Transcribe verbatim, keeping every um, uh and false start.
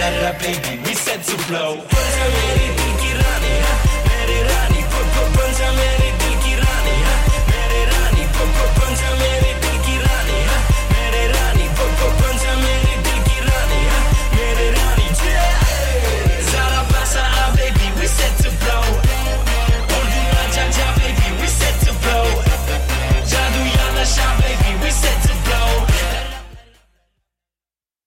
baby, we set to blow. First I ready